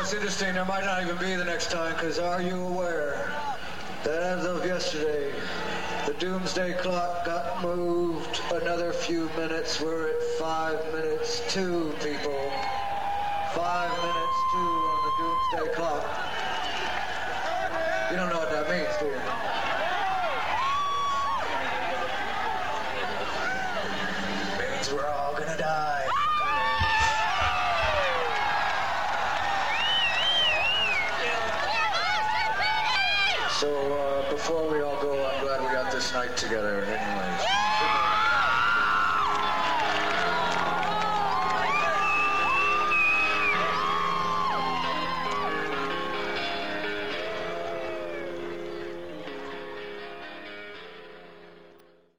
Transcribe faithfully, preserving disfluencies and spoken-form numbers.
it's interesting, there might not even be the next time, because are you aware that as of yesterday, the doomsday clock got moved another few minutes? We're at five minutes two, people. Five minutes two on the doomsday clock. You don't know what that means, do you? It means we're all gonna die. So uh, before we all go, I'm glad we got this night together.